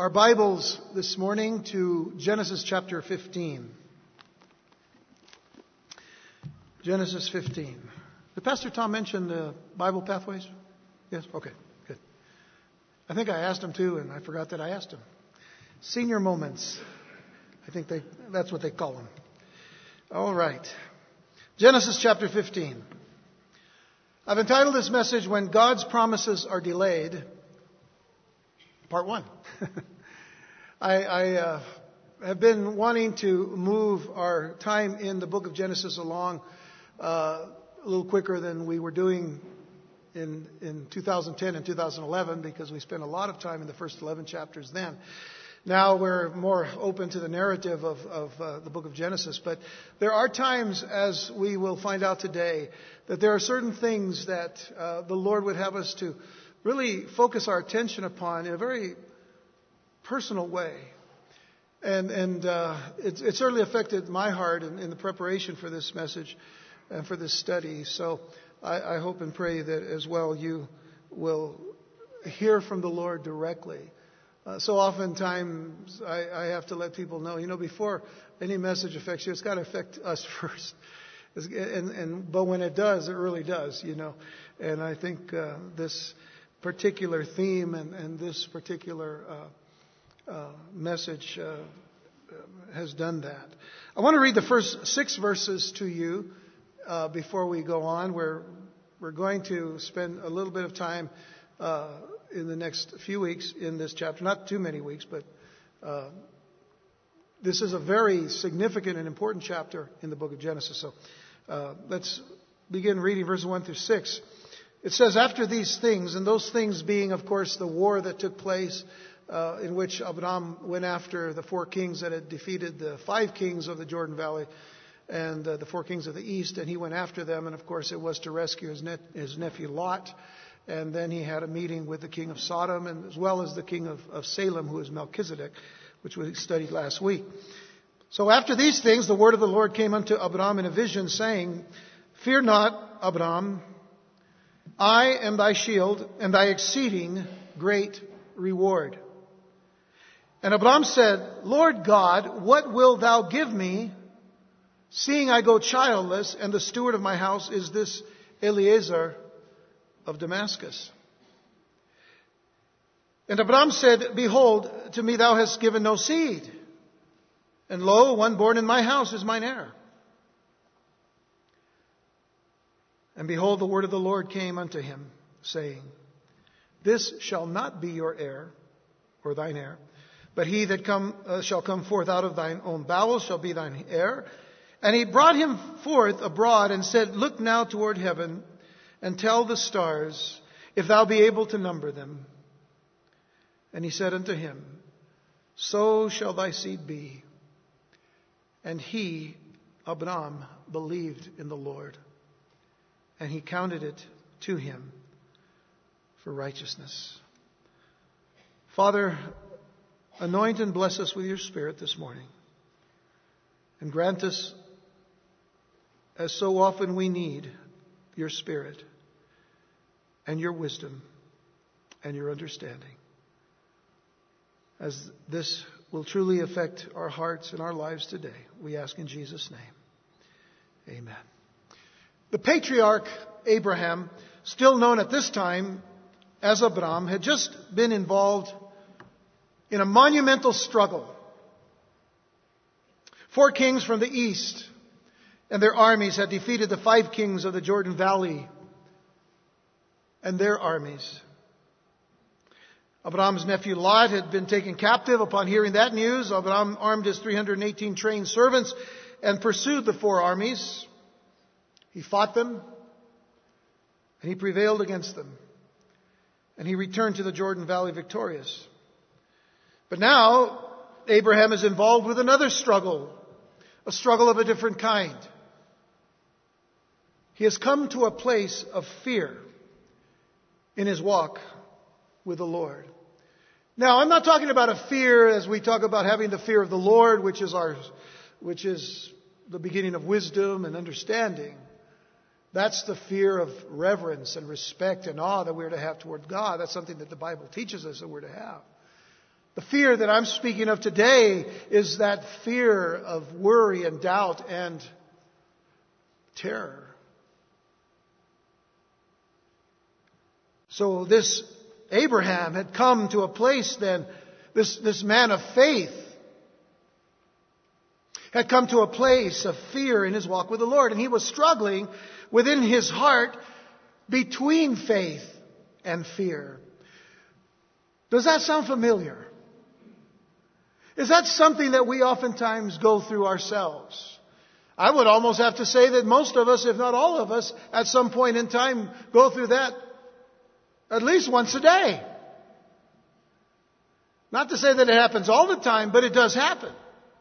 our Bibles this morning to Genesis chapter 15. Genesis 15. Did Pastor Tom mention the Bible pathways? Yes? Okay, good. I think I asked him too, and I forgot that I asked him. Senior moments. I think that's what they call them. All right. Genesis chapter 15. I've entitled this message, When God's Promises Are Delayed, Part 1. I have been wanting to move our time in the book of Genesis along a little quicker than we were doing in 2010 and 2011 because we spent a lot of time in the first 11 chapters then. Now we're more open to the narrative of the book of Genesis. But there are times, as we will find out today, that there are certain things that the Lord would have us to really focus our attention upon in a very personal way. And it certainly affected my heart in the preparation for this message and for this study. So I hope and pray that as well you will hear from the Lord directly. So oftentimes I have to let people know, before any message affects you, it's got to affect us first. But when it does, it really does, And I think this particular theme and this particular message has done that. I want to read the first 6 verses to you before we go on. We're going to spend a little bit of time in the next few weeks in this chapter. Not too many weeks, but this is a very significant and important chapter in the book of Genesis. So let's begin reading verses 1 through 6. It says, after these things, and those things being, of course, the war that took place in which Abraham went after the 4 kings that had defeated the 5 kings of the Jordan Valley and the 4 kings of the east, and he went after them, and of course it was to rescue his nephew Lot. And then he had a meeting with the king of Sodom, and as well as the king of Salem, who is Melchizedek, which we studied last week. So after these things, the word of the Lord came unto Abraham in a vision, saying, Fear not, Abraham, I am thy shield and thy exceeding great reward. And Abraham said, Lord God, what wilt thou give me, seeing I go childless, and the steward of my house is this Eliezer of Damascus? And Abraham said, Behold, to me thou hast given no seed, and lo, one born in my house is mine heir. And behold, the word of the Lord came unto him, saying, This shall not be your heir, or thine heir, but he that shall come forth out of thine own bowels shall be thine heir. And he brought him forth abroad and said, Look now toward heaven, and tell the stars, if thou be able to number them. And he said unto him, So shall thy seed be. And he, Abraham, believed in the Lord, and he counted it to him for righteousness. Father, anoint and bless us with your Spirit this morning, and grant us, as so often we need, your Spirit and your wisdom and your understanding, as this will truly affect our hearts and our lives today. We ask in Jesus' name. Amen. The patriarch Abraham, still known at this time as Abraham, had just been involved in a monumental struggle. 4 kings from the east and their armies had defeated the 5 kings of the Jordan Valley and their armies. Abraham's nephew Lot had been taken captive. Upon hearing that news, Abraham armed his 318 trained servants and pursued the 4 armies. He fought them, and he prevailed against them. And he returned to the Jordan Valley victorious. But now, Abraham is involved with another struggle, a struggle of a different kind. He has come to a place of fear in his walk with the Lord. Now, I'm not talking about a fear as we talk about having the fear of the Lord, which is the beginning of wisdom and understanding. That's the fear of reverence and respect and awe that we're to have toward God. That's something that the Bible teaches us that we're to have. The fear that I'm speaking of today is that fear of worry and doubt and terror. So this Abraham had come to a place then, this man of faith had come to a place of fear in his walk with the Lord. And he was struggling within his heart between faith and fear. Does that sound familiar? Is that something that we oftentimes go through ourselves? I would almost have to say that most of us, if not all of us, at some point in time go through that at least once a day. Not to say that it happens all the time, but it does happen.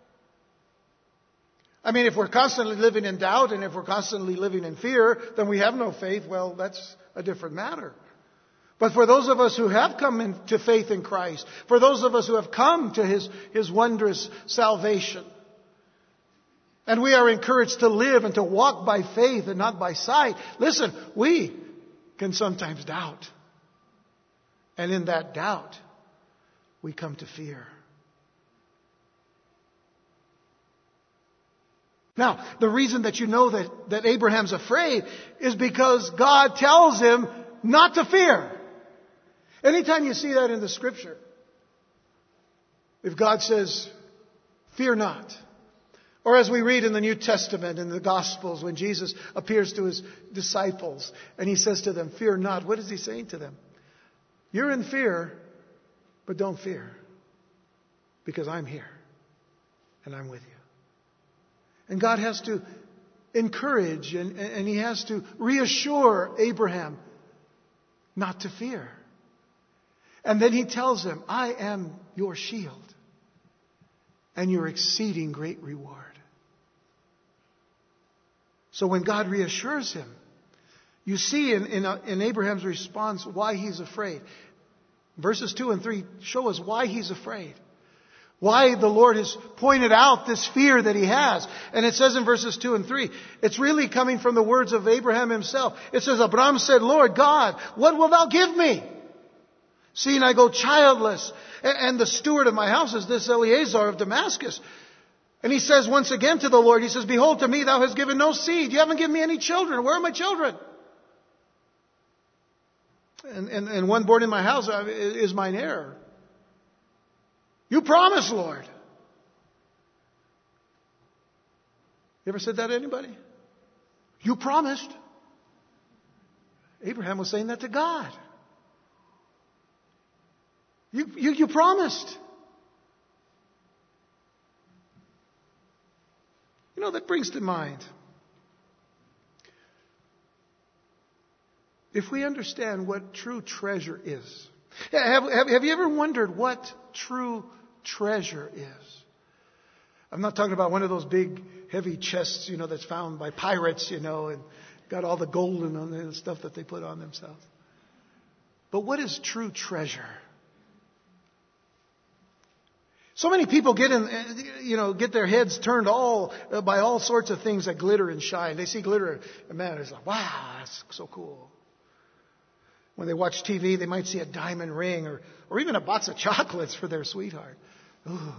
I mean, if we're constantly living in doubt and if we're constantly living in fear, then we have no faith. Well, that's a different matter. But for those of us who have come into faith in Christ, for those of us who have come to His wondrous salvation, and we are encouraged to live and to walk by faith and not by sight, listen, we can sometimes doubt. And in that doubt, we come to fear. Now, the reason that you know that Abraham's afraid is because God tells him not to fear. Anytime you see that in the Scripture, if God says, fear not, or as we read in the New Testament, in the Gospels, when Jesus appears to His disciples and He says to them, fear not, what is He saying to them? You're in fear, but don't fear, because I'm here and I'm with you. And God has to encourage and He has to reassure Abraham not to fear. And then He tells him, I am your shield and your exceeding great reward. So when God reassures him, you see in Abraham's response why he's afraid. Verses 2 and 3 show us why he's afraid. Why the Lord has pointed out this fear that he has. And it says in verses 2 and 3, it's really coming from the words of Abraham himself. It says, Abraham said, Lord God, what wilt thou give me? Seeing I go childless, and the steward of my house is this Eliezer of Damascus. And he says once again to the Lord, he says, behold, to me thou hast given no seed. You haven't given me any children. Where are my children? And one born in my house is mine heir. You promised, Lord. You ever said that to anybody? You promised. Abraham was saying that to God. You promised. You know, that brings to mind, if we understand what true treasure is. Have you ever wondered what true treasure is? I'm not talking about one of those big, heavy chests, that's found by pirates, and got all the gold and stuff that they put on themselves. But what is true treasure? So many people get their heads turned by all sorts of things that glitter and shine. They see glitter, and man, it's like, wow, that's so cool. When they watch TV, they might see a diamond ring or even a box of chocolates for their sweetheart. Ooh.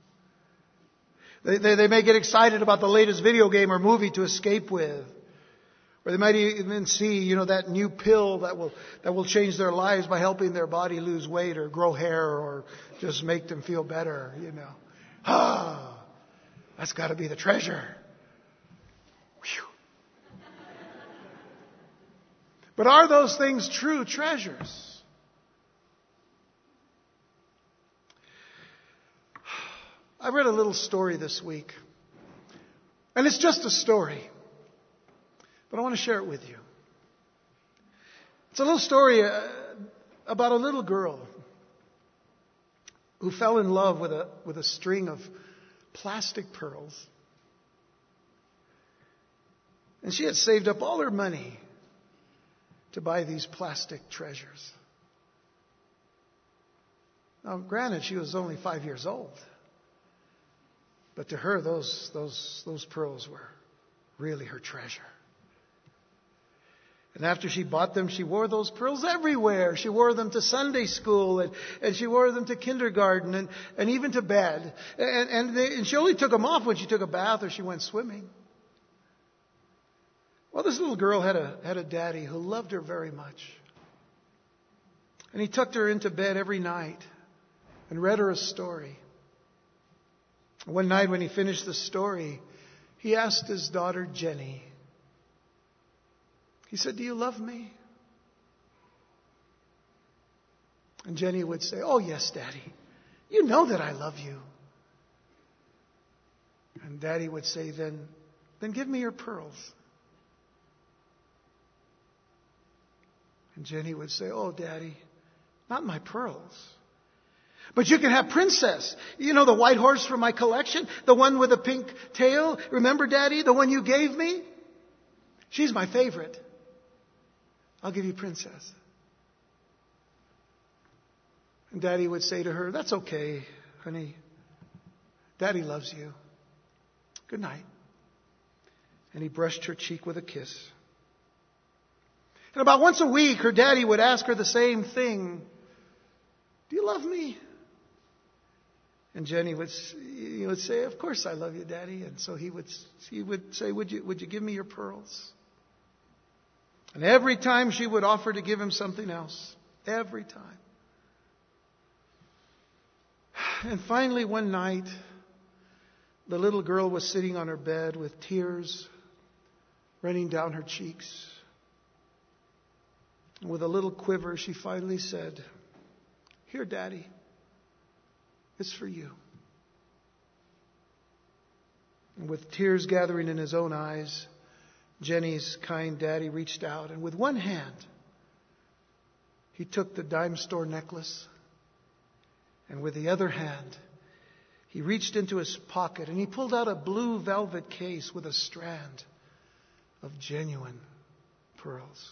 They may get excited about the latest video game or movie to escape with. Or they might even see, that new pill that will change their lives by helping their body lose weight or grow hair or just make them feel better, that's got to be the treasure. Whew. But are those things true treasures? I read a little story this week. And it's just a story. But I want to share it with you. It's a little story about a little girl who fell in love with a string of plastic pearls. And she had saved up all her money to buy these plastic treasures. Now, granted, she was only 5 years old. But to her, those pearls were really her treasure. And after she bought them, she wore those pearls everywhere. She wore them to Sunday school, and she wore them to kindergarten, and even to bed. And she only took them off when she took a bath or she went swimming. Well, this little girl had a daddy who loved her very much. And he tucked her into bed every night and read her a story. One night when he finished the story, he asked his daughter Jenny, he said, "Do you love me?" And Jenny would say, "Oh, yes, Daddy. You know that I love you." And Daddy would say, then give me your pearls. And Jenny would say, "Oh, Daddy, not my pearls. But you can have Princess. You know, the white horse from my collection? The one with the pink tail? Remember, Daddy, the one you gave me? She's my favorite. I'll give you Princess." And Daddy would say to her, "That's okay, honey. Daddy loves you. Good night." And he brushed her cheek with a kiss. And about once a week, her daddy would ask her the same thing. "Do you love me?" And Jenny would say, "Of course I love you, Daddy." And so he would say, would you give me your pearls?" And every time she would offer to give him something else. Every time. And finally one night, the little girl was sitting on her bed with tears running down her cheeks. And with a little quiver, she finally said, "Here, Daddy, it's for you." And with tears gathering in his own eyes, Jenny's kind daddy reached out, and with one hand, he took the dime store necklace, and with the other hand, he reached into his pocket and he pulled out a blue velvet case with a strand of genuine pearls.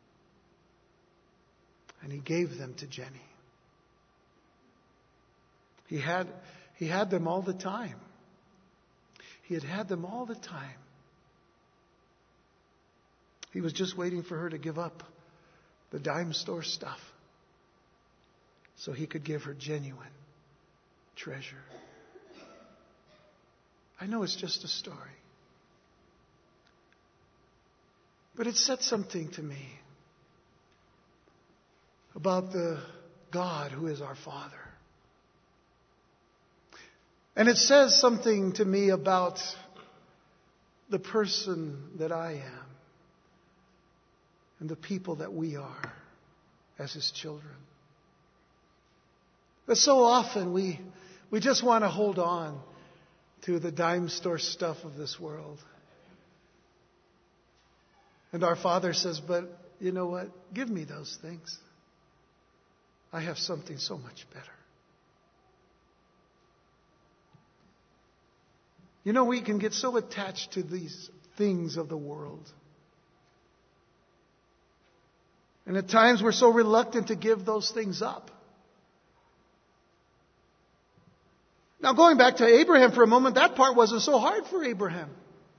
And he gave them to Jenny. He had them all the time. He had them all the time. He was just waiting for her to give up the dime store stuff so he could give her genuine treasure. I know it's just a story, but it said something to me about the God who is our Father. And it says something to me about the person that I am and the people that we are as His children. But so often we just want to hold on to the dime store stuff of this world. And our Father says, "But you know what? Give me those things. I have something so much better." You know, we can get so attached to these things of the world. And at times we're so reluctant to give those things up. Now, going back to Abraham for a moment, that part wasn't so hard for Abraham.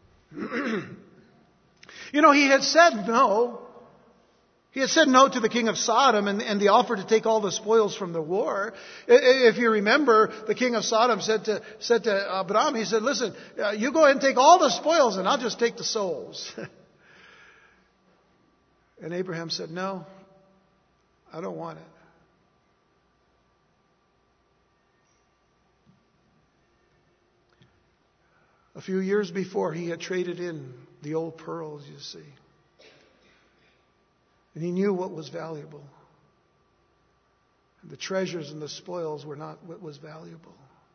You know, he had said no. He had said no to the king of Sodom and the offer to take all the spoils from the war. If you remember, the king of Sodom said to Abraham, he said, "Listen, you go ahead and take all the spoils and I'll just take the souls." And Abraham said, "No, I don't want it." A few years before, he had traded in the old pearls, you see. And he knew what was valuable. And the treasures and the spoils were not what was valuable.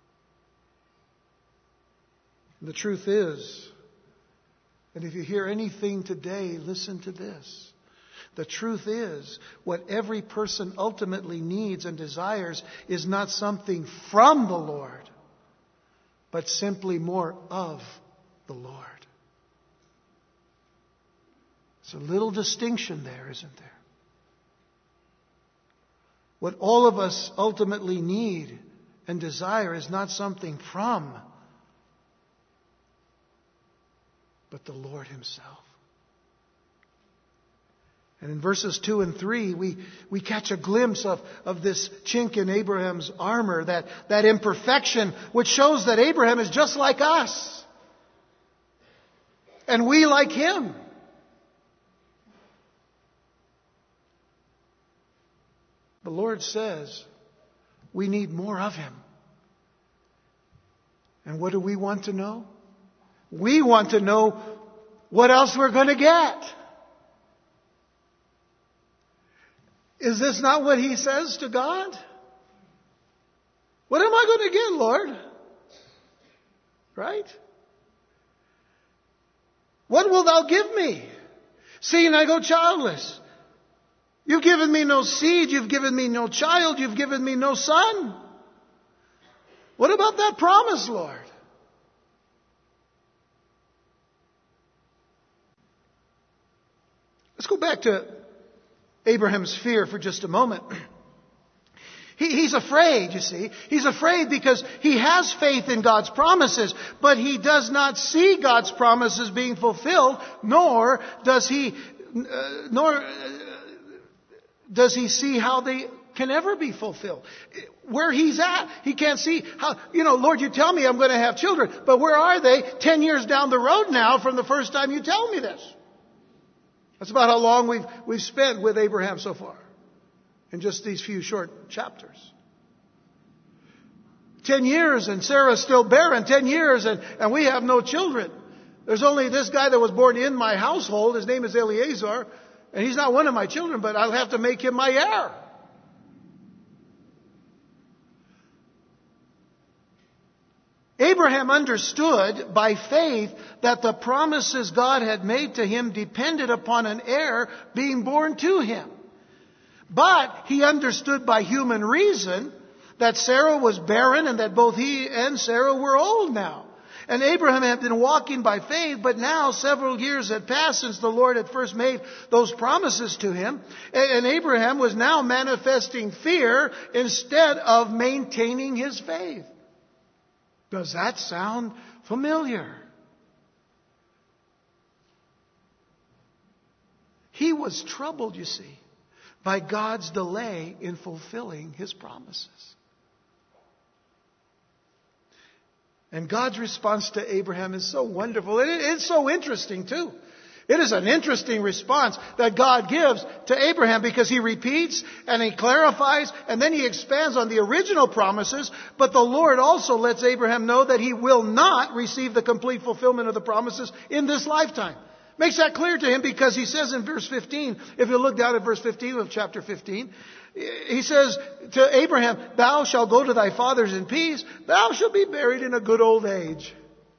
And the truth is, and if you hear anything today, listen to this. The truth is, what every person ultimately needs and desires is not something from the Lord, but simply more of the Lord. It's a little distinction there, isn't there? What all of us ultimately need and desire is not something from, but the Lord Himself. And in verses 2 and 3, we catch a glimpse of this chink in Abraham's armor, that imperfection, which shows that Abraham is just like us. And we like him. The Lord says we need more of him. And what do we want to know? We want to know what else we're going to get. Is this not what he says to God? What am I going to get, Lord? Right? What wilt thou give me, seeing I go childless? You've given me no seed, you've given me no child, you've given me no son. What about that promise, Lord? Let's go back to Abraham's fear for just a moment. He's afraid, you see. He's afraid because he has faith in God's promises, but he does not see God's promises being fulfilled, nor does he see how they can ever be fulfilled. Where he's at, he can't see how, Lord, you tell me I'm going to have children, but where are they 10 years down the road now from the first time you tell me this? That's about how long we've spent with Abraham so far. In just these few short chapters. 10 years and Sarah's still barren. 10 years and we have no children. There's only this guy that was born in my household. His name is Eliezer. And he's not one of my children, but I'll have to make him my heir. Abraham understood by faith that the promises God had made to him depended upon an heir being born to him. But he understood by human reason that Sarah was barren and that both he and Sarah were old now. And Abraham had been walking by faith, but now several years had passed since the Lord had first made those promises to him. And Abraham was now manifesting fear instead of maintaining his faith. Does that sound familiar? He was troubled, you see, by God's delay in fulfilling his promises. And God's response to Abraham is so wonderful. And it's so interesting too. It is an interesting response that God gives to Abraham because he repeats and he clarifies and then he expands on the original promises. But the Lord also lets Abraham know that he will not receive the complete fulfillment of the promises in this lifetime. Makes that clear to him because he says in verse 15, if you look down at verse 15 of chapter 15, he says to Abraham, thou shalt go to thy fathers in peace, thou shalt be buried in a good old age.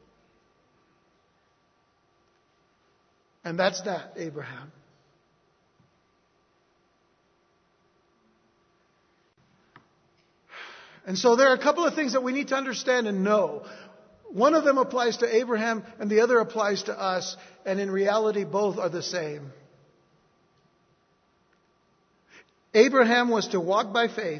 And that's that, Abraham. And so there are a couple of things that we need to understand and know. One of them applies to Abraham and the other applies to us. And in reality, both are the same. Abraham was to walk by faith.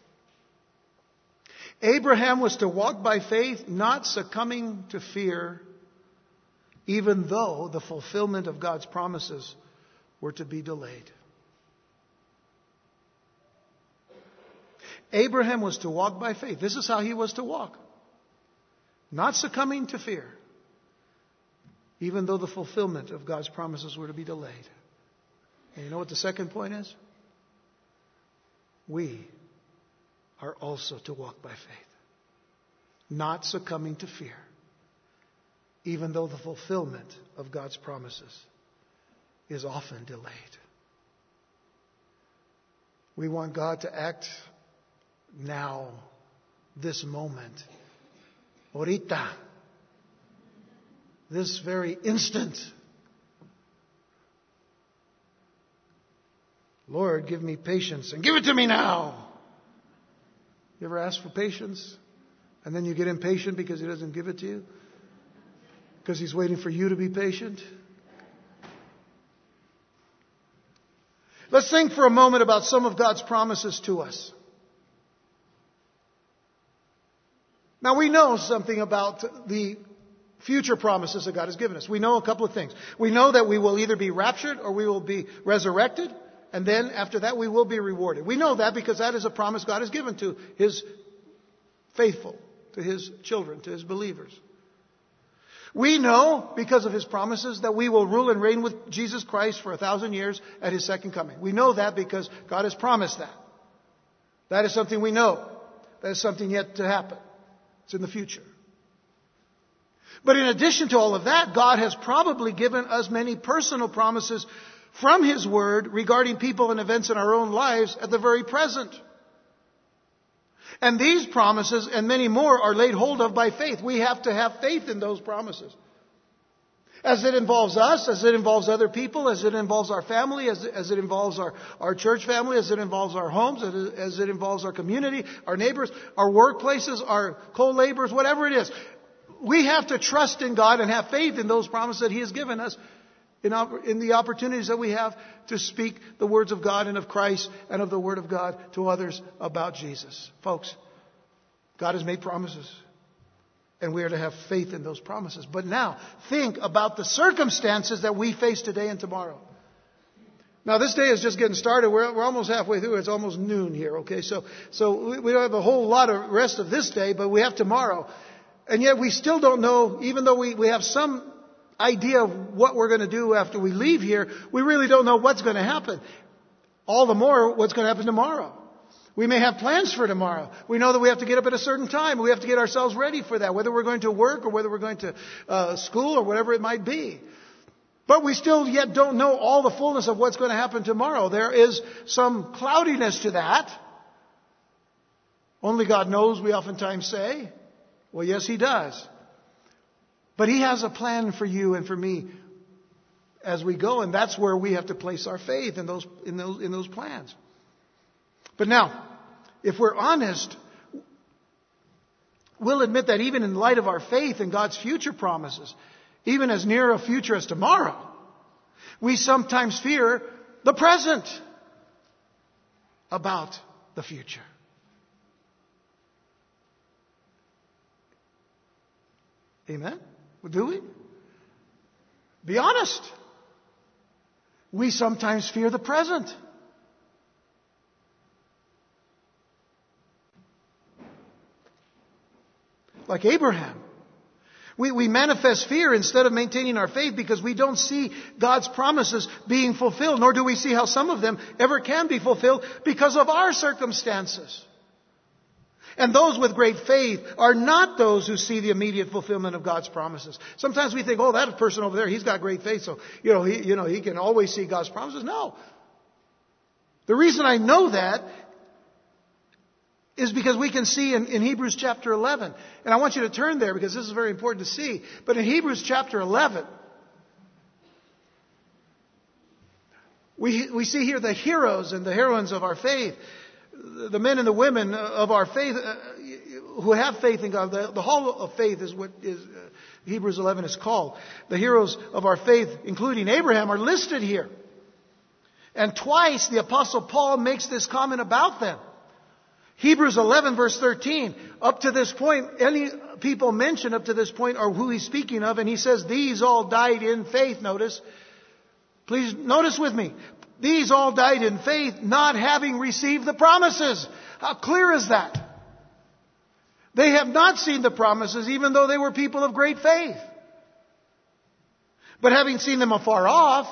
Abraham was to walk by faith, not succumbing to fear, even though the fulfillment of God's promises were to be delayed. Abraham was to walk by faith. This is how he was to walk. Not succumbing to fear, even though the fulfillment of God's promises were to be delayed. And you know what the second point is? We are also to walk by faith. Not succumbing to fear, even though the fulfillment of God's promises is often delayed. We want God to act now, this moment, ahorita, this very instant. Lord, give me patience and give it to me now. You ever ask for patience and then you get impatient because He doesn't give it to you? Because He's waiting for you to be patient? Let's think for a moment about some of God's promises to us. Now we know something about the future promises that God has given us. We know a couple of things. We know that we will either be raptured or we will be resurrected, and then after that we will be rewarded. We know that because that is a promise God has given to His faithful, to His children, to His believers. We know, because of His promises, that we will rule and reign with Jesus Christ for 1,000 years at His second coming. We know that because God has promised that. That is something we know. That is something yet to happen. It's in the future. But in addition to all of that, God has probably given us many personal promises from His Word regarding people and events in our own lives at the very present. And these promises and many more are laid hold of by faith. We have to have faith in those promises. As it involves us, as it involves other people, as it involves our family, as it involves our church family, as it involves our homes, as it involves our community, our neighbors, our workplaces, our co-laborers, whatever it is. We have to trust in God and have faith in those promises that He has given us in the opportunities that we have to speak the words of God and of Christ and of the Word of God to others about Jesus. Folks, God has made promises, and we are to have faith in those promises. But now, think about the circumstances that we face today and tomorrow. Now, this day is just getting started. We're almost halfway through. It's almost noon here, okay? So we don't have a whole lot of rest of this day, but we have tomorrow. And yet we still don't know, even though we have some idea of what we're going to do after we leave here, we really don't know what's going to happen. All the more what's going to happen tomorrow. We may have plans for tomorrow. We know that we have to get up at a certain time. We have to get ourselves ready for that, whether we're going to work or whether we're going to school or whatever it might be. But we still yet don't know all the fullness of what's going to happen tomorrow. There is some cloudiness to that. Only God knows, we oftentimes say. Well, yes, He does. But He has a plan for you and for me as we go, and that's where we have to place our faith in those plans. But now, if we're honest, we'll admit that even in light of our faith in God's future promises, even as near a future as tomorrow, we sometimes fear the present about the future. Amen? Do we? Be honest. We sometimes fear the present. Like Abraham. We manifest fear instead of maintaining our faith because we don't see God's promises being fulfilled, nor do we see how some of them ever can be fulfilled because of our circumstances. And those with great faith are not those who see the immediate fulfillment of God's promises. Sometimes we think, oh, that person over there, he's got great faith, so he can always see God's promises. No. The reason I know that is because we can see in Hebrews chapter 11. And I want you to turn there because this is very important to see. But in Hebrews chapter 11, we see here the heroes and the heroines of our faith. The men and the women of our faith who have faith in God. The hall of faith is what Hebrews 11 is called. The heroes of our faith, including Abraham, are listed here. And twice the Apostle Paul makes this comment about them. Hebrews 11 verse 13. Up to this point, any people mentioned up to this point are who he's speaking of. And he says, these all died in faith. Notice. Please notice with me. These all died in faith, not having received the promises. How clear is that? They have not seen the promises, even though they were people of great faith. But having seen them afar off,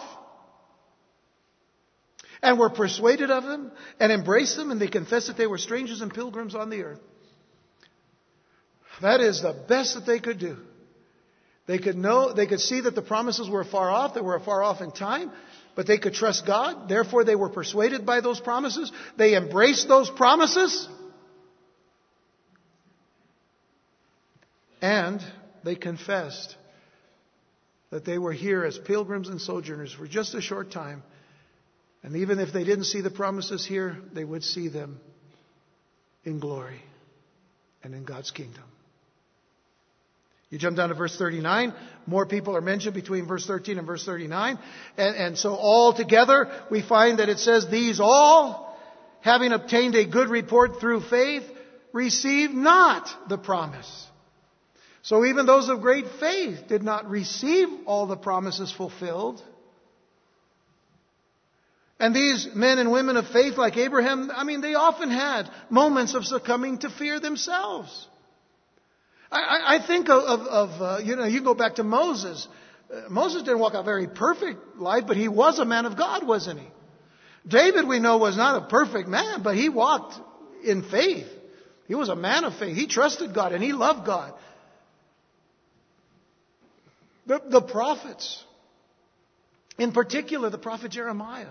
and were persuaded of them, and embraced them, and they confessed that they were strangers and pilgrims on the earth. That is the best that they could do. They could see that the promises were far off, they were far off in time. But they could trust God. Therefore, they were persuaded by those promises. They embraced those promises. And they confessed that they were here as pilgrims and sojourners for just a short time. And even if they didn't see the promises here, they would see them in glory and in God's kingdom. You jump down to verse 39. More people are mentioned between verse 13 and verse 39. And so all together we find that it says, these all, having obtained a good report through faith, received not the promise. So even those of great faith did not receive all the promises fulfilled. And these men and women of faith like Abraham, they often had moments of succumbing to fear themselves. I think you go back to Moses. Moses didn't walk a very perfect life, but he was a man of God, wasn't he? David, we know, was not a perfect man, but he walked in faith. He was a man of faith. He trusted God and he loved God. The prophets, in particular the prophet Jeremiah.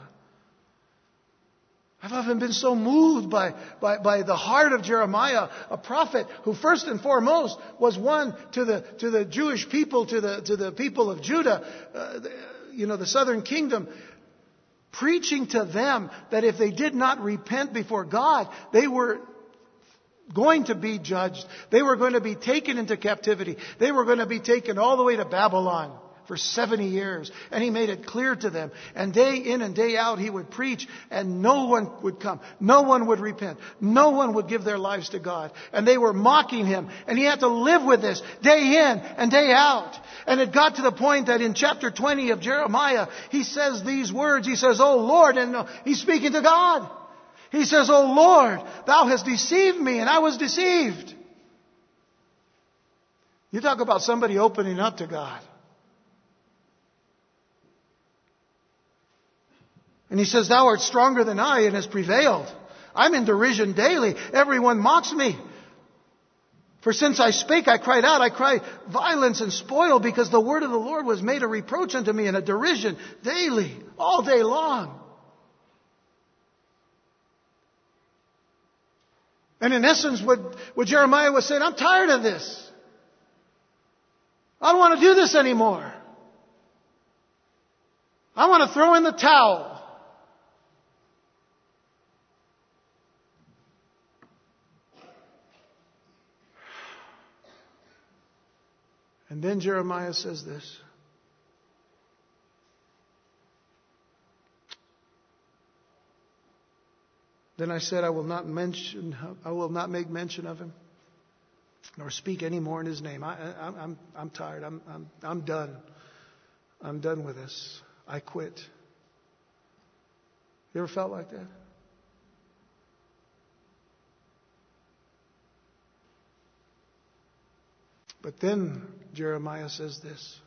I've often been so moved by the heart of Jeremiah, a prophet who first and foremost was one to the Jewish people, to the people of Judah, the southern kingdom, preaching to them that if they did not repent before God, they were going to be judged. They were going to be taken into captivity. They were going to be taken all the way to Babylon for 70 years. And he made it clear to them. And day in and day out he would preach and no one would come. No one would repent. No one would give their lives to God. And they were mocking him. And he had to live with this day in and day out. And it got to the point that in chapter 20 of Jeremiah, he says these words. He says, "Oh Lord," and he's speaking to God. He says, "Oh Lord, thou hast deceived me and I was deceived." You talk about somebody opening up to God. And he says, "Thou art stronger than I and hast prevailed. I'm in derision daily. Everyone mocks me. For since I spake, I cried out. I cried violence and spoil, because the word of the Lord was made a reproach unto me and a derision daily, all day long." And in essence, what Jeremiah was saying, I'm tired of this. I don't want to do this anymore. I want to throw in the towel. And then Jeremiah says this. Then I said, I will not make mention of him, nor speak any more in his name. I'm tired. I'm done. I'm done with this. I quit. You ever felt like that? But then Jeremiah says this.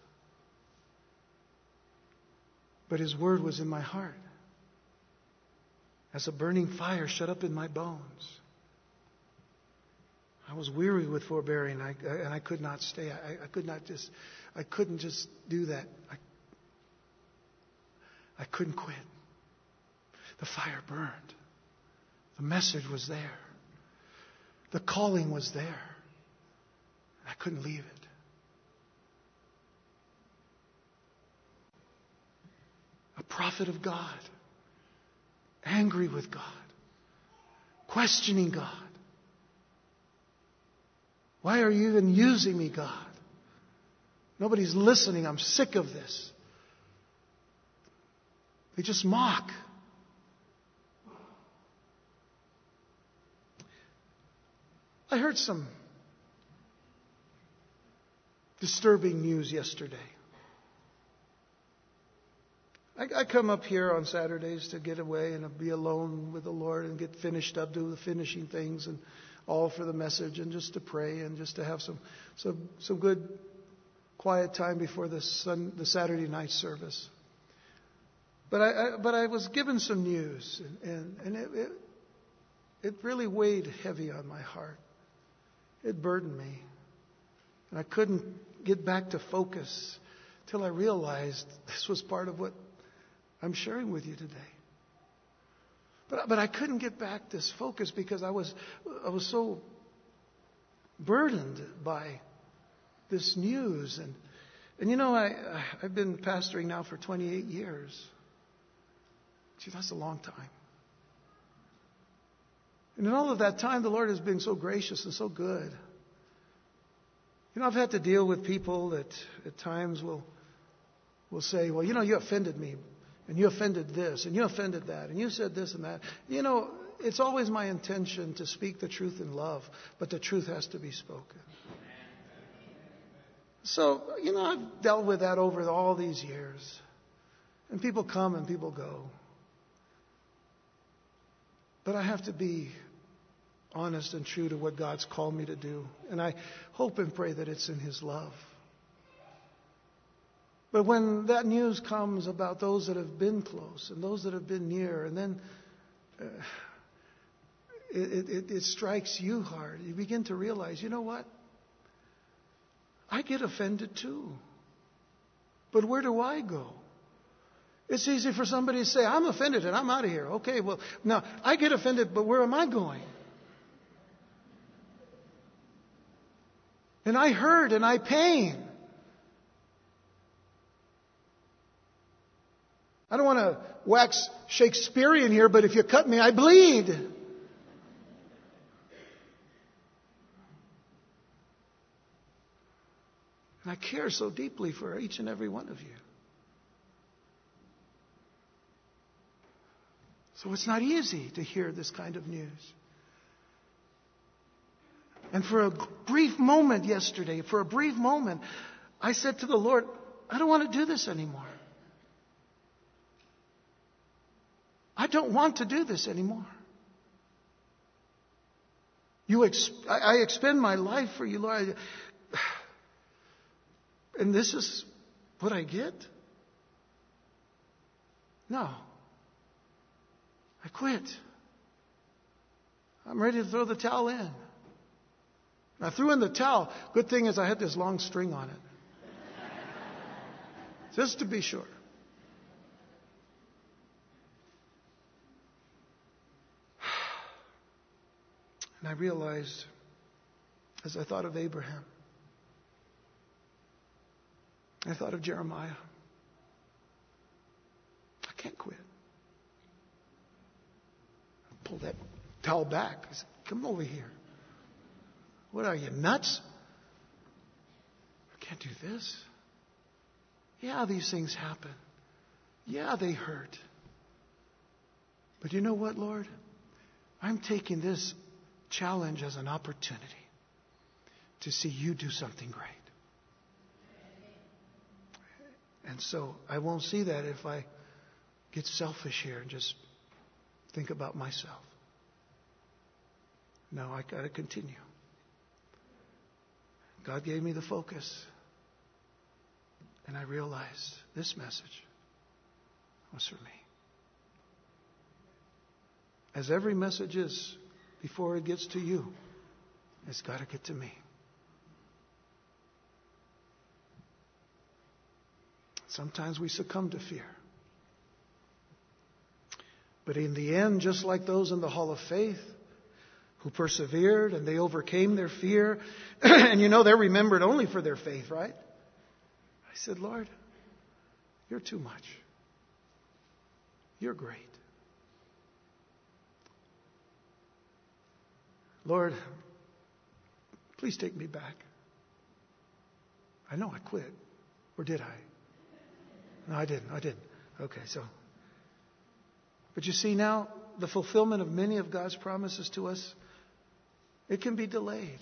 But his word was in my heart, as a burning fire shut up in my bones. I was weary with forbearing, and I could not stay. I couldn't just do that. I couldn't quit. The fire burned. The message was there. The calling was there. I couldn't leave it. A prophet of God, angry with God, questioning God. Why are you even using me, God? Nobody's listening. I'm sick of this. They just mock. I heard some disturbing news yesterday. I come up here on Saturdays to get away and be alone with the Lord and get finished up, do the finishing things, and all for the message, and just to pray and just to have some good quiet time before the Saturday night service. But I was given some news, and it really weighed heavy on my heart. It burdened me. And I couldn't get back to focus till I realized this was part of what I'm sharing with you today. But I couldn't get back this focus because I was so burdened by this news. And you know, I've been pastoring now for 28 years. Gee, that's a long time. And in all of that time, the Lord has been so gracious and so good. You know, I've had to deal with people that at times will say, well, you know, you offended me, and you offended this, and you offended that, and you said this and that. You know, it's always my intention to speak the truth in love, but the truth has to be spoken. So, I've dealt with that over all these years. And people come and people go. But I have to be honest and true to what God's called me to do. And I hope and pray that it's in His love. But when that news comes about those that have been close and those that have been near, and then it strikes you hard, you begin to realize, you know what? I get offended too. But where do I go? It's easy for somebody to say, I'm offended and I'm out of here. Okay, well, now I get offended, but where am I going? And I hurt and I pain. I don't want to wax Shakespearean here, but if you cut me, I bleed. And I care so deeply for each and every one of you. So it's not easy to hear this kind of news. And for a brief moment yesterday, I said to the Lord, I don't want to do this anymore. I don't want to do this anymore. I expend my life for you, Lord. And this is what I get? No. I quit. I'm ready to throw the towel in. I threw in the towel. Good thing is I had this long string on it. Just to be sure. And I realized, as I thought of Abraham, I thought of Jeremiah. I can't quit. I pulled that towel back. I said, come over here. What are you, nuts? I can't do this. Yeah, these things happen. Yeah, they hurt. But you know what, Lord? I'm taking this challenge as an opportunity to see you do something great. And so I won't see that if I get selfish here and just think about myself. No, I got to continue. God gave me the focus. And I realized this message was for me. As every message is before it gets to you, it's got to get to me. Sometimes we succumb to fear. But in the end, just like those in the Hall of Faith who persevered and they overcame their fear, and they're remembered only for their faith, right? I said, Lord, you're too much. You're great. Lord, please take me back. I know I quit. Or did I? No, I didn't. Okay, so. But you see now, the fulfillment of many of God's promises to us, it can be delayed.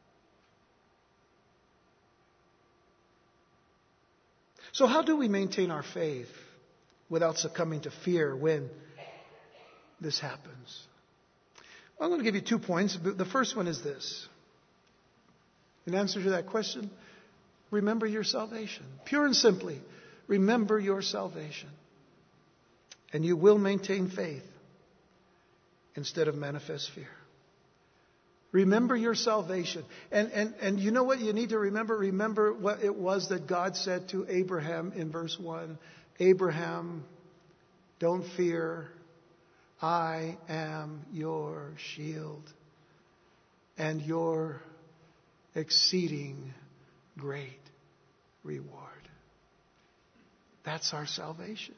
So how do we maintain our faith without succumbing to fear when this happens? I'm going to give you 2 points. The first one is this. In answer to that question, remember your salvation. Pure and simply, remember your salvation. And you will maintain faith instead of manifest fear. Remember your salvation. And you know what you need to remember? Remember what it was that God said to Abraham in verse 1. Abraham, don't fear. I am your shield and your exceeding great reward. That's our salvation.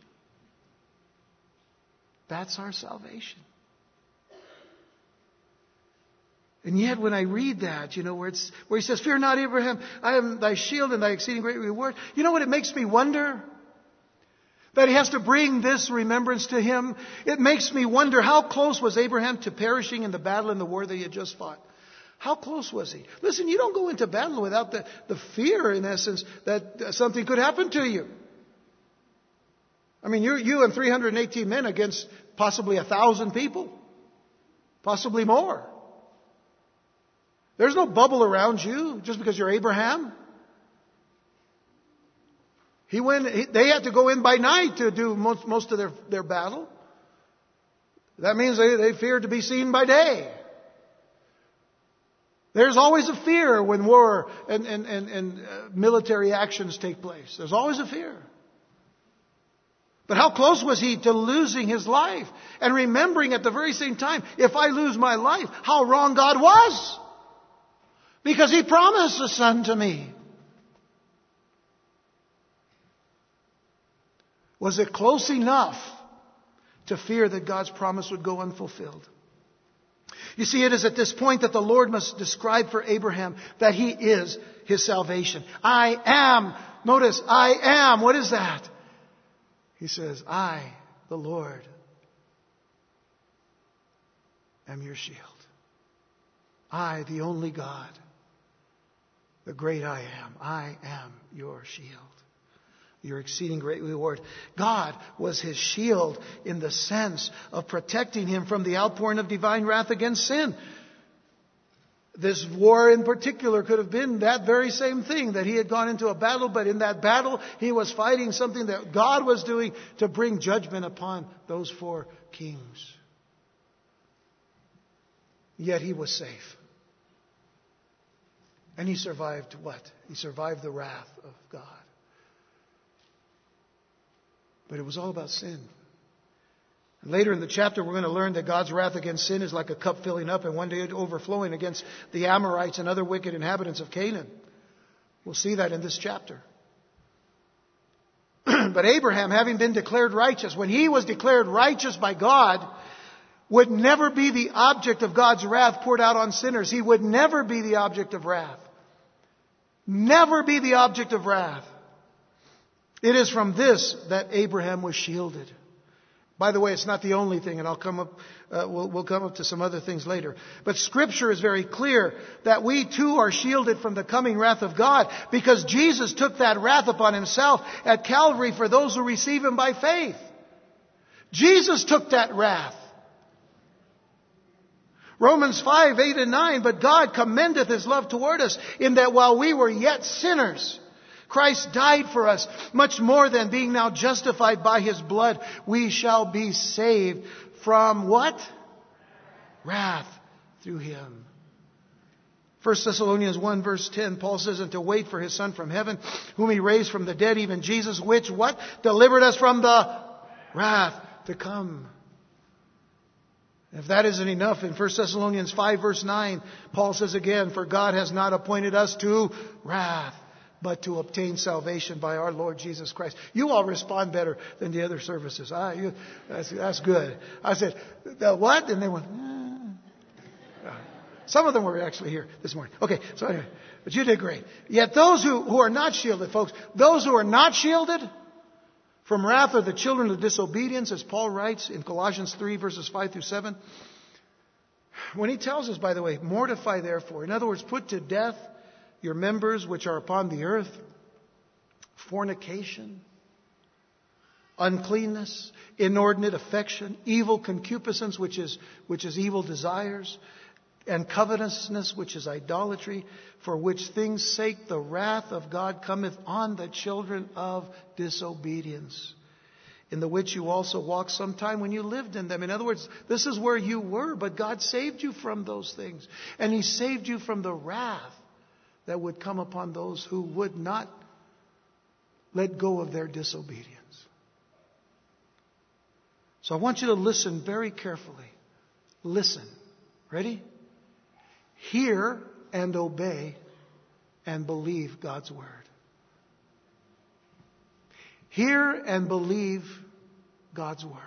That's our salvation. And yet when I read that, where he says, fear not, Abraham, I am thy shield and thy exceeding great reward. You know what it makes me wonder? That he has to bring this remembrance to him. It makes me wonder, how close was Abraham to perishing in the battle and the war that he had just fought? How close was he? Listen, you don't go into battle without the fear, in essence, that something could happen to you. I mean, you and 318 men against possibly 1,000 people. Possibly more. There's no bubble around you just because you're Abraham. They had to go in by night to do most of their battle. That means they feared to be seen by day. There's always a fear when war and military actions take place. There's always a fear. But how close was he to losing his life? And remembering at the very same time, if I lose my life, how wrong God was. Because he promised a son to me. Was it close enough to fear that God's promise would go unfulfilled? You see, it is at this point that the Lord must describe for Abraham that he is his salvation. I am. Notice, I am. What is that? He says, I, the Lord, am your shield. I, the only God, the great I am your shield. Your exceeding great reward. God was his shield in the sense of protecting him from the outpouring of divine wrath against sin. This war in particular could have been that very same thing, that he had gone into a battle, but in that battle he was fighting something that God was doing to bring judgment upon those 4 kings. Yet he was safe. And he survived what? He survived the wrath of God. But it was all about sin. And later in the chapter, we're going to learn that God's wrath against sin is like a cup filling up and one day overflowing against the Amorites and other wicked inhabitants of Canaan. We'll see that in this chapter. But Abraham, having been declared righteous, when he was declared righteous by God, would never be the object of God's wrath poured out on sinners. He would never be the object of wrath. Never be the object of wrath. It is from this that Abraham was shielded. By the way, it's not the only thing, and we'll come up to some other things later. But Scripture is very clear that we too are shielded from the coming wrath of God, because Jesus took that wrath upon himself at Calvary for those who receive him by faith. Jesus took that wrath. Romans 5, 8 and 9, but God commendeth his love toward us, in that while we were yet sinners, Christ died for us. Much more than being now justified by his blood, we shall be saved from what? Wrath through him. 1 Thessalonians 1 verse 10, Paul says, and to wait for his Son from heaven, whom he raised from the dead, even Jesus, which what? Delivered us from the wrath to come. If that isn't enough, in 1 Thessalonians 5 verse 9, Paul says again, for God has not appointed us to wrath, but to obtain salvation by our Lord Jesus Christ. You all respond better than the other services. That's good. I said, the what? And they went, Some of them were actually here this morning. Okay, so anyway, but you did great. Yet those who are not shielded, folks, those who are not shielded from wrath are the children of disobedience, as Paul writes in Colossians 3 verses 5 through 7. When he tells us, by the way, mortify therefore. In other words, put to death your members which are upon the earth: fornication, uncleanness, inordinate affection, evil concupiscence, which is evil desires, and covetousness, which is idolatry, for which things' sake the wrath of God cometh on the children of disobedience, in the which you also walked sometime when you lived in them. In other words, this is where you were, but God saved you from those things. And he saved you from the wrath that would come upon those who would not let go of their disobedience. So I want you to listen very carefully. Listen. Ready? Hear and obey and believe God's word. Hear and believe God's word.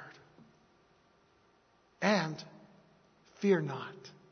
And fear not.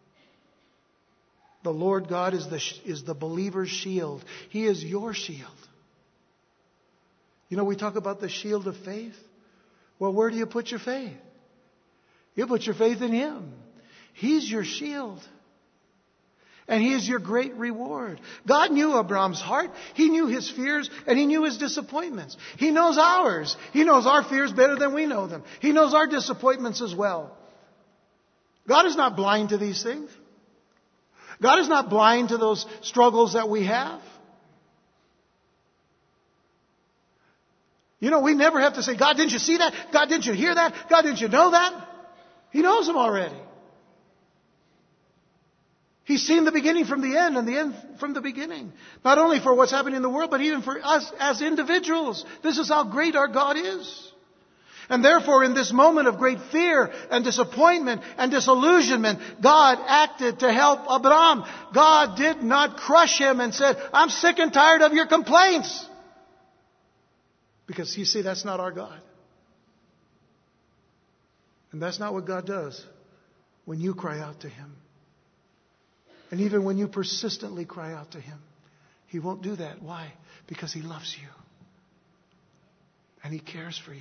The Lord God is the believer's shield. He is your shield. You know, we talk about the shield of faith. Well, where do you put your faith? You put your faith in him. He's your shield. And He is your great reward. God knew Abraham's heart. He knew his fears and He knew his disappointments. He knows ours. He knows our fears better than we know them. He knows our disappointments as well. God is not blind to these things. God is not blind to those struggles that we have. You know, we never have to say, God, didn't you see that? God, didn't you hear that? God, didn't you know that? He knows them already. He's seen the beginning from the end and the end from the beginning. Not only for what's happening in the world, but even for us as individuals. This is how great our God is. And therefore, in this moment of great fear and disappointment and disillusionment, God acted to help Abraham. God did not crush him and said, I'm sick and tired of your complaints. Because you see, that's not our God. And that's not what God does when you cry out to Him. And even when you persistently cry out to Him, He won't do that. Why? Because He loves you. And He cares for you.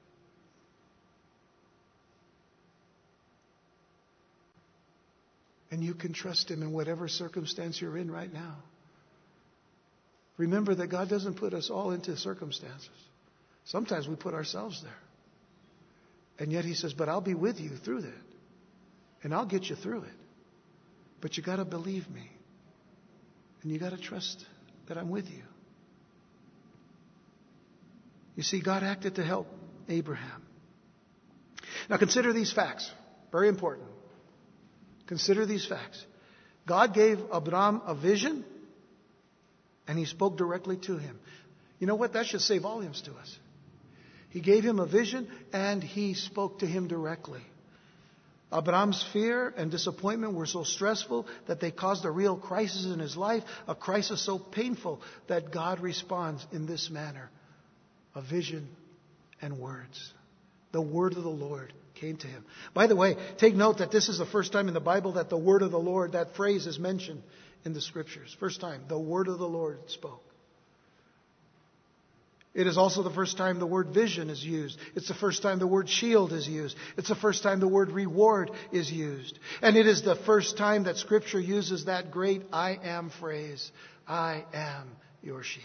And you can trust Him in whatever circumstance you're in right now. Remember that God doesn't put us all into circumstances. Sometimes we put ourselves there. And yet He says, but I'll be with you through that. And I'll get you through it. But you got to believe me. And you got to trust that I'm with you. You see, God acted to help Abraham. Now consider these facts. Very important. Consider these facts. God gave Abraham a vision, and He spoke directly to him. You know what? That should say volumes to us. He gave him a vision, and He spoke to him directly. Abraham's fear and disappointment were so stressful that they caused a real crisis in his life, a crisis so painful that God responds in this manner. A vision and words. The word of the Lord came to him. By the way, take note that this is the first time in the Bible that the word of the Lord, that phrase is mentioned in the Scriptures. First time, the word of the Lord spoke. It is also the first time the word vision is used. It's the first time the word shield is used. It's the first time the word reward is used. And it is the first time that Scripture uses that great I am phrase. I am your shield.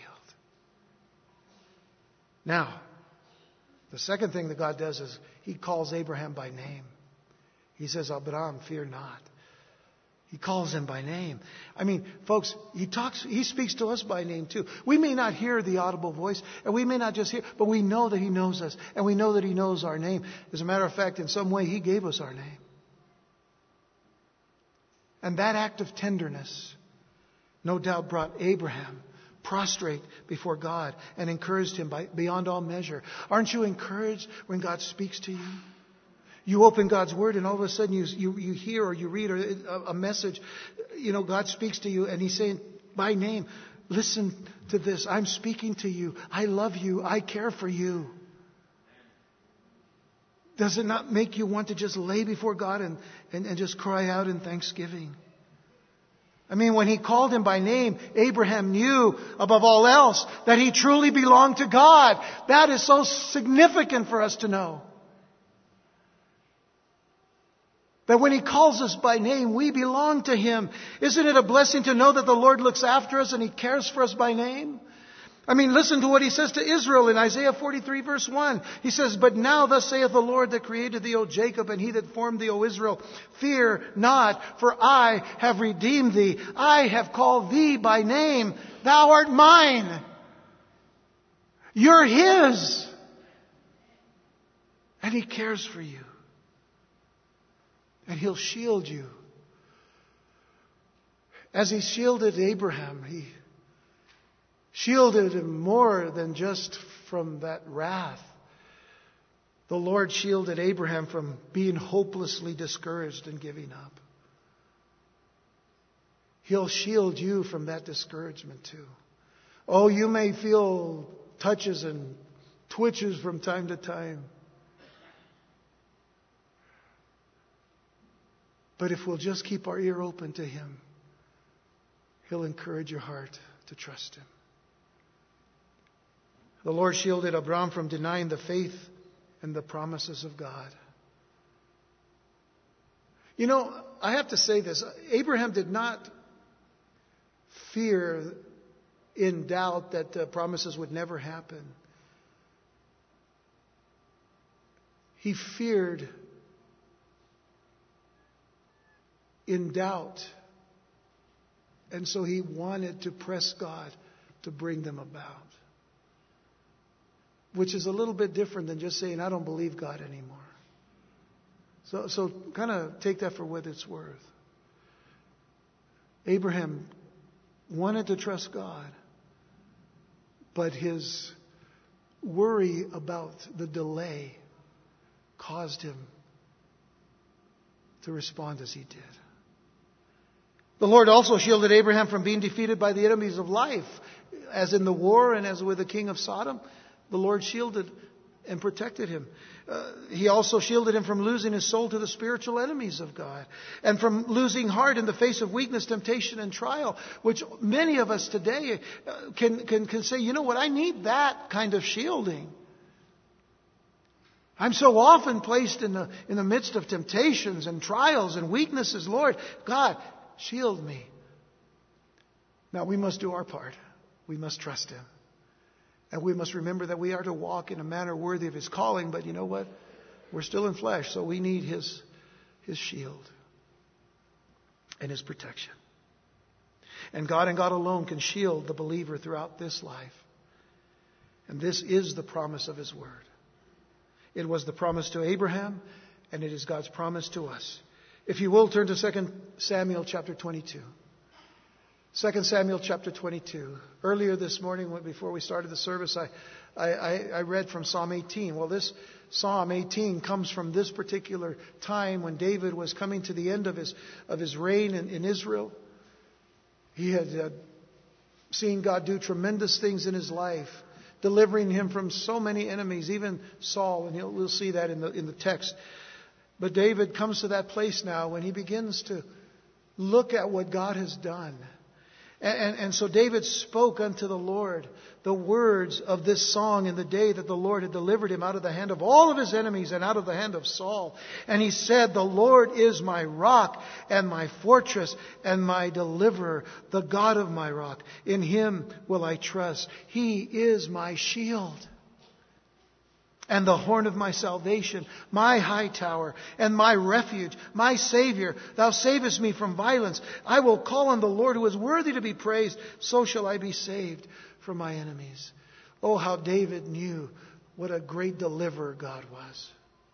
Now, the second thing that God does is He calls Abraham by name. He says, Abraham, fear not. He calls him by name. I mean, folks, He speaks to us by name too. We may not hear the audible voice, and we may not just hear, but we know that He knows us, and we know that He knows our name. As a matter of fact, in some way, He gave us our name. And that act of tenderness, no doubt, brought Abraham prostrate before God and encouraged him beyond all measure. Aren't you encouraged when God speaks to you? You open God's Word and all of a sudden you hear or you read a message. You know, God speaks to you and He's saying by name, listen to this. I'm speaking to you. I love you. I care for you. Does it not make you want to just lay before God and just cry out in thanksgiving? I mean, when He called him by name, Abraham knew above all else that he truly belonged to God. That is so significant for us to know. That when He calls us by name, we belong to Him. Isn't it a blessing to know that the Lord looks after us and He cares for us by name? I mean, listen to what He says to Israel in Isaiah 43 verse 1. He says, but now thus saith the Lord that created thee, O Jacob, and He that formed thee, O Israel, fear not, for I have redeemed thee. I have called thee by name. Thou art mine. You're His. And He cares for you. And He'll shield you. As He shielded Abraham, He shielded him more than just from that wrath. The Lord shielded Abraham from being hopelessly discouraged and giving up. He'll shield you from that discouragement too. Oh, you may feel touches and twitches from time to time. But if we'll just keep our ear open to Him, He'll encourage your heart to trust Him. The Lord shielded Abraham from denying the faith and the promises of God. You know, I have to say this. Abraham did not fear in doubt that promises would never happen. He feared in doubt. And so he wanted to press God to bring them about. Which is a little bit different than just saying, I don't believe God anymore. So kind of take that for what it's worth. Abraham wanted to trust God, but his worry about the delay caused him to respond as he did. The Lord also shielded Abraham from being defeated by the enemies of life. As in the war and as with the king of Sodom, the Lord shielded and protected him. He also shielded him from losing his soul to the spiritual enemies of God. And from losing heart in the face of weakness, temptation, and trial. Which many of us today can say, you know what, I need that kind of shielding. I'm so often placed in the midst of temptations and trials and weaknesses. Lord, God, shield me. Now we must do our part. We must trust Him. And we must remember that we are to walk in a manner worthy of His calling. But you know what? We're still in flesh, so we need His shield and His protection. And God alone can shield the believer throughout this life. And this is the promise of His Word. It was the promise to Abraham, and it is God's promise to us. If you will, turn to 2 Samuel chapter 22. 2 Samuel chapter 22. Earlier this morning, before we started the service, I read from Psalm 18. Well, this Psalm 18 comes from this particular time when David was coming to the end of his reign in Israel. He had seen God do tremendous things in his life, delivering him from so many enemies, even Saul, and we'll see that in the text. But David comes to that place now when he begins to look at what God has done. And so David spoke unto the Lord the words of this song in the day that the Lord had delivered him out of the hand of all of his enemies and out of the hand of Saul. And he said, the Lord is my rock and my fortress and my deliverer, the God of my rock. In Him will I trust. He is my shield and the horn of my salvation, my high tower, and my refuge, my Savior. Thou savest me from violence. I will call on the Lord who is worthy to be praised. So shall I be saved from my enemies. Oh, how David knew what a great deliverer God was.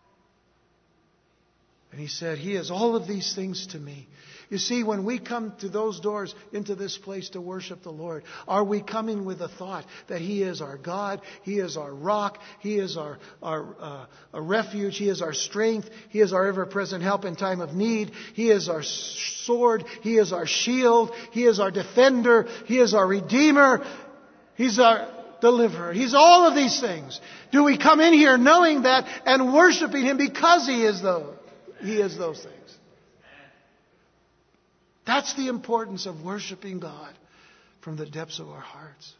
And he said, He is all of these things to me. You see, when we come to those doors into this place to worship the Lord, are we coming with the thought that He is our God, He is our rock, He is our refuge, He is our strength, He is our ever-present help in time of need, He is our sword, He is our shield, He is our defender, He is our redeemer, He's our deliverer. He's all of these things. Do we come in here knowing that and worshiping Him because He is those things? That's the importance of worshiping God from the depths of our hearts.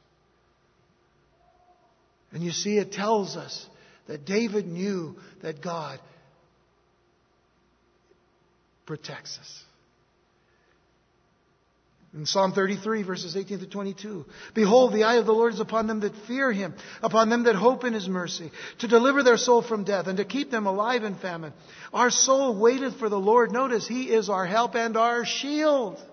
And you see, it tells us that David knew that God protects us. In Psalm 33, verses 18 to 22, behold, the eye of the Lord is upon them that fear Him, upon them that hope in His mercy, to deliver their soul from death and to keep them alive in famine. Our soul waiteth for the Lord. Notice, He is our help and our shield.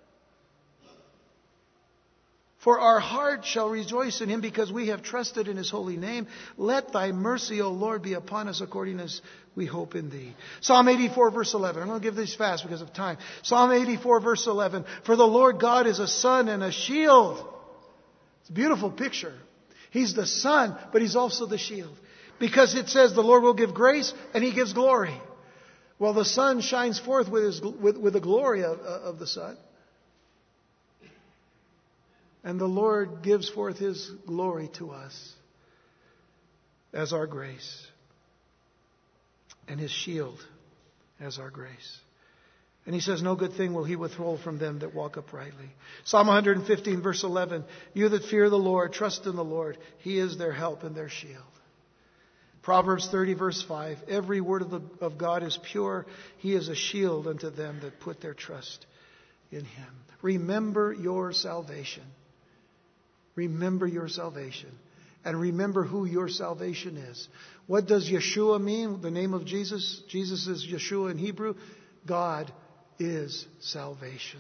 For our heart shall rejoice in Him because we have trusted in His holy name. Let Thy mercy, O Lord, be upon us according as we hope in Thee. Psalm 84, verse 11. I'm going to give these fast because of time. Psalm 84, verse 11. For the Lord God is a sun and a shield. It's a beautiful picture. He's the sun, but He's also the shield. Because it says the Lord will give grace and He gives glory. Well, the sun shines forth with the glory of the sun. And the Lord gives forth His glory to us as our grace. And His shield as our grace. And He says, no good thing will He withhold from them that walk uprightly. Psalm 115, verse 11. You that fear the Lord, trust in the Lord. He is their help and their shield. Proverbs 30, verse 5. Every word of God is pure. He is a shield unto them that put their trust in Him. Remember your salvation. Remember your salvation. And remember who your salvation is. What does Yeshua mean? The name of Jesus? Jesus is Yeshua in Hebrew. God is salvation.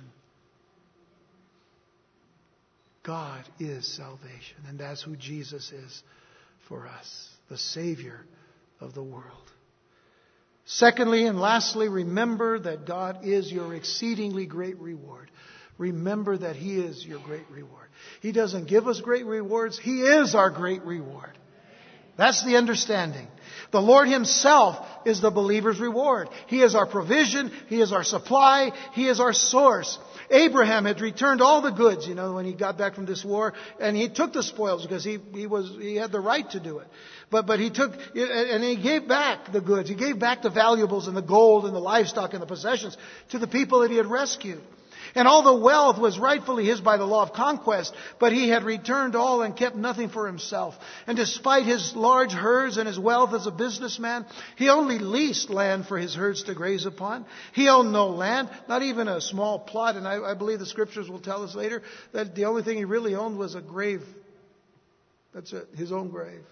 God is salvation. And that's who Jesus is for us. The Savior of the world. Secondly and lastly, remember that God is your exceedingly great reward. Remember that He is your great reward. He doesn't give us great rewards. He is our great reward. That's the understanding. The Lord Himself is the believer's reward. He is our provision. He is our supply. He is our source. Abraham had returned all the goods, when he got back from this war, and he took the spoils because he had the right to do it. But he took, and he gave back the goods. He gave back the valuables and the gold and the livestock and the possessions to the people that he had rescued. And all the wealth was rightfully his by the law of conquest, but he had returned all and kept nothing for himself. And despite his large herds and his wealth as a businessman, he only leased land for his herds to graze upon. He owned no land, not even a small plot. And I believe the scriptures will tell us later that the only thing he really owned was a grave. That's it, his own grave.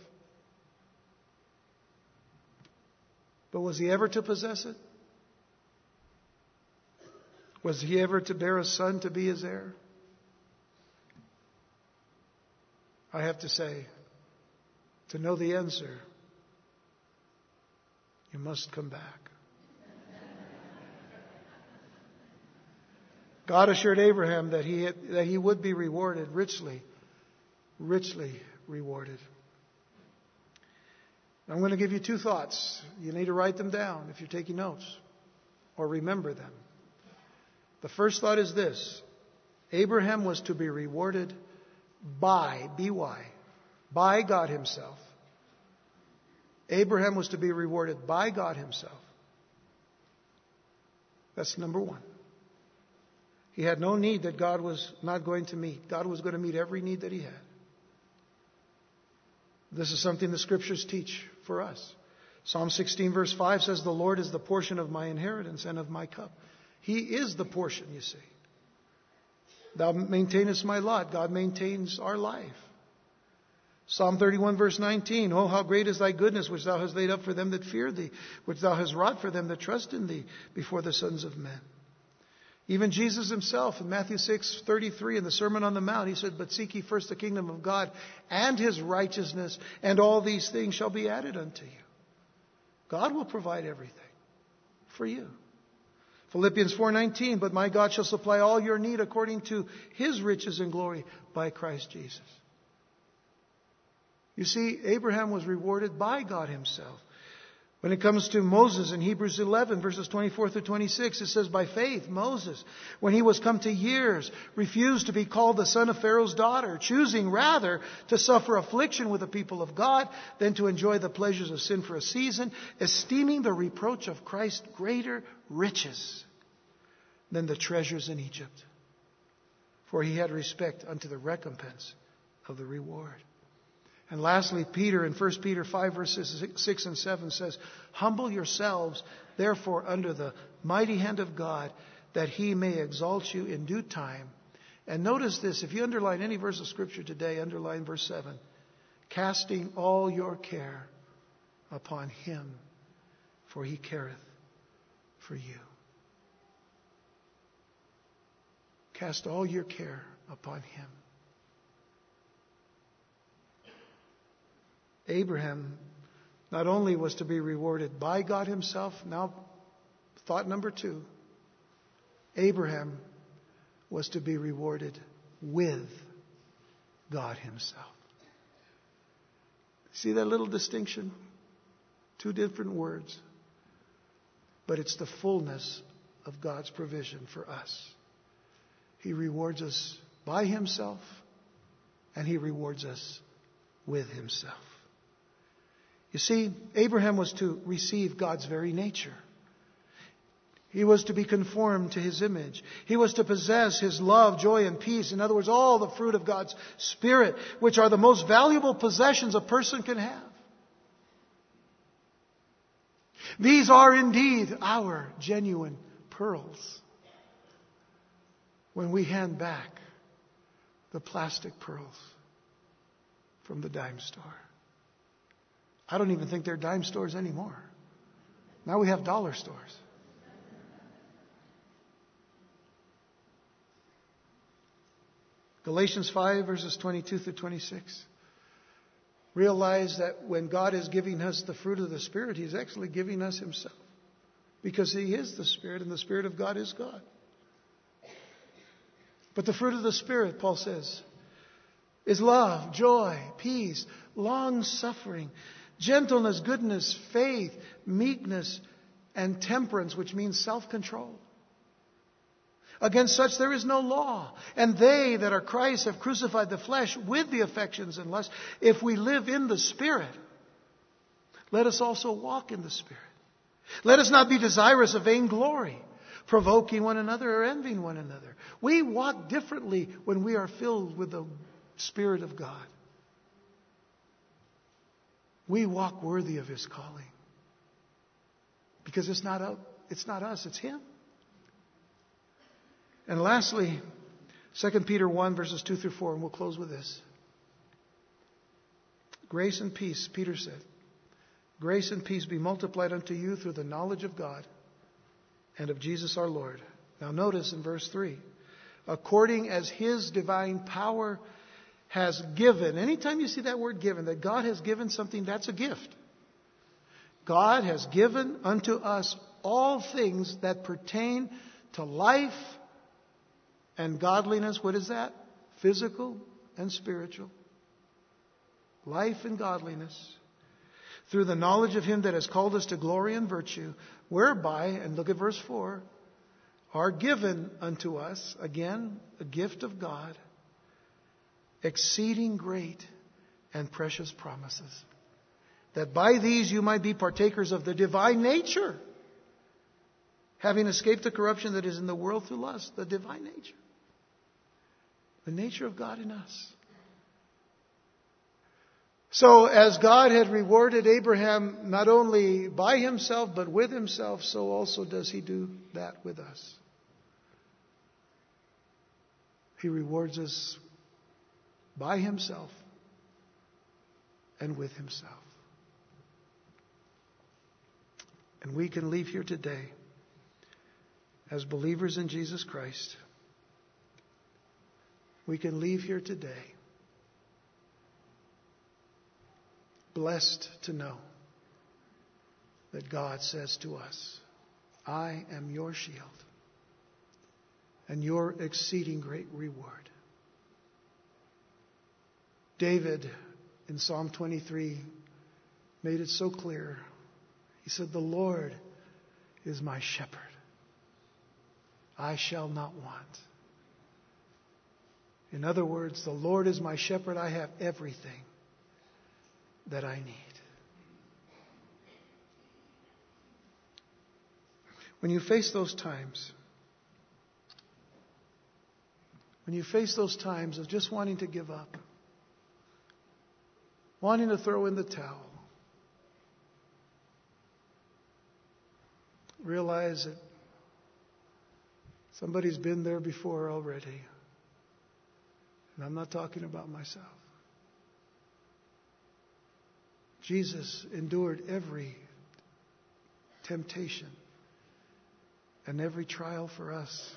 But was he ever to possess it? Was he ever to bear a son to be his heir? I have to say, to know the answer, you must come back. God assured Abraham that he would be rewarded richly rewarded. I'm going to give you two thoughts. You need to write them down if you're taking notes, or remember them. The first thought is this: Abraham was to be rewarded by God Himself. Abraham was to be rewarded by God Himself. That's number one. He had no need that God was not going to meet. God was going to meet every need that he had. This is something the Scriptures teach for us. Psalm 16 verse 5 says, "The Lord is the portion of my inheritance and of my cup." He is the portion, you see. Thou maintainest my lot. God maintains our life. Psalm 31 verse 19, "Oh, how great is thy goodness, which thou hast laid up for them that fear thee, which thou hast wrought for them that trust in thee before the sons of men." Even Jesus Himself in Matthew 6:33 in the Sermon on the Mount, He said, "But seek ye first the kingdom of God and His righteousness, and all these things shall be added unto you." God will provide everything for you. Philippians 4:19, "But my God shall supply all your need according to His riches and glory by Christ Jesus." You see, Abraham was rewarded by God Himself. When it comes to Moses in Hebrews 11, verses 24 through 26, it says, "By faith, Moses, when he was come to years, refused to be called the son of Pharaoh's daughter, choosing rather to suffer affliction with the people of God than to enjoy the pleasures of sin for a season, esteeming the reproach of Christ greater riches than the treasures in Egypt. For he had respect unto the recompense of the reward." And lastly, Peter in 1 Peter 5 verses 6 and 7 says, "Humble yourselves, therefore, under the mighty hand of God, that He may exalt you in due time." And notice this, if you underline any verse of Scripture today, underline verse 7. "Casting all your care upon Him, for He careth for you." Cast all your care upon Him. Abraham not only was to be rewarded by God Himself, now thought number two, Abraham was to be rewarded with God Himself. See that little distinction? Two different words. But it's the fullness of God's provision for us. He rewards us by Himself, and He rewards us with Himself. You see, Abraham was to receive God's very nature. He was to be conformed to His image. He was to possess His love, joy, and peace. In other words, all the fruit of God's Spirit, which are the most valuable possessions a person can have. These are indeed our genuine pearls. when we hand back the plastic pearls from the dime store. I don't even think they're dime stores anymore. Now we have dollar stores. Galatians 5 verses 22 through 26. Realize that when God is giving us the fruit of the Spirit, He's actually giving us Himself. Because He is the Spirit, and the Spirit of God is God. But the fruit of the Spirit, Paul says, is love, joy, peace, long-suffering, gentleness, goodness, faith, meekness, and temperance, which means self-control. Against such there is no law. And they that are Christ have crucified the flesh with the affections and lusts. If we live in the Spirit, let us also walk in the Spirit. Let us not be desirous of vainglory, provoking one another or envying one another. We walk differently when we are filled with the Spirit of God. We walk worthy of His calling. Because it's not us, it's Him. And lastly, 2 Peter 1 verses 2 through 4, and we'll close with this. Grace and peace, Peter said. Grace and peace be multiplied unto you through the knowledge of God and of Jesus our Lord. Now notice in verse 3, according as His divine power has given. Anytime you see that word given, that God has given something, that's a gift. God has given unto us all things that pertain to life and godliness. What is that? Physical and spiritual. Life and godliness. Through the knowledge of Him that has called us to glory and virtue, whereby, and look at verse 4, are given unto us, again, a gift of God, exceeding great and precious promises, that by these you might be partakers of the divine nature, having escaped the corruption that is in the world through lust. The divine nature. The nature of God in us. So as God had rewarded Abraham not only by Himself but with Himself, so also does He do that with us. He rewards us by Himself and with Himself. And we can leave here today as believers in Jesus Christ. We can leave here today blessed to know that God says to us, I am your shield and your exceeding great reward. David in Psalm 23 made it so clear. He said, the Lord is my shepherd. I shall not want. In other words, the Lord is my shepherd. I have everything that I need. When you face those times, of just wanting to give up, wanting to throw in the towel, realize that somebody's been there before already. And I'm not talking about myself. Jesus endured every temptation and every trial for us.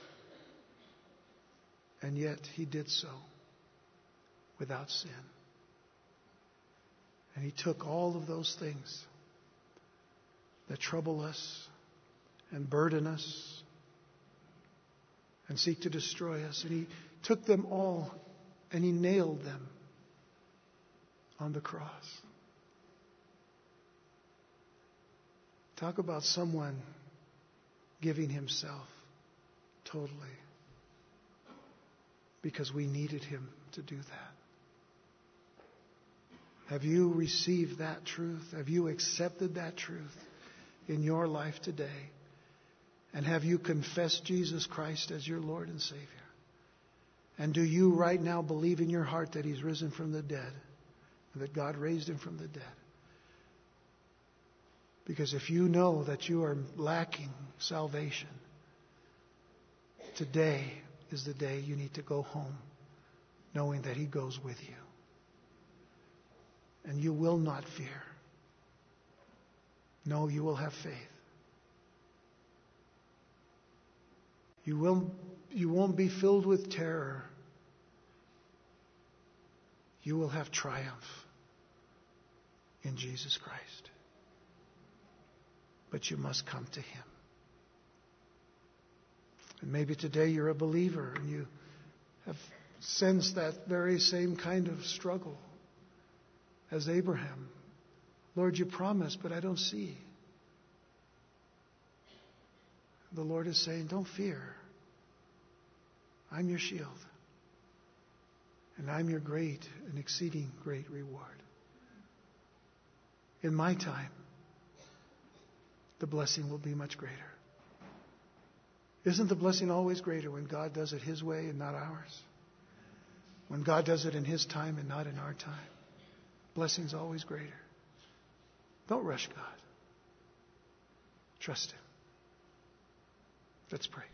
And yet He did so without sin. And He took all of those things that trouble us and burden us and seek to destroy us. And He took them all and He nailed them on the cross. Talk about someone giving Himself totally because we needed Him to do that. Have you received that truth? Have you accepted that truth in your life today? And have you confessed Jesus Christ as your Lord and Savior? And do you right now believe in your heart that He's risen from the dead and that God raised Him from the dead? Because if you know that you are lacking salvation, today is the day you need to go home, knowing that He goes with you. And you will not fear. No, you will have faith. You won't be filled with terror. You will have triumph in Jesus Christ. But you must come to Him. And maybe today you're a believer and you have sensed that very same kind of struggle as Abraham. Lord, you promised, but I don't see. The Lord is saying, don't fear. I'm your shield. And I'm your great and exceeding great reward. In my time, the blessing will be much greater. Isn't the blessing always greater when God does it His way and not ours? When God does it in His time and not in our time? Blessing's always greater. Don't rush God. Trust Him. Let's pray.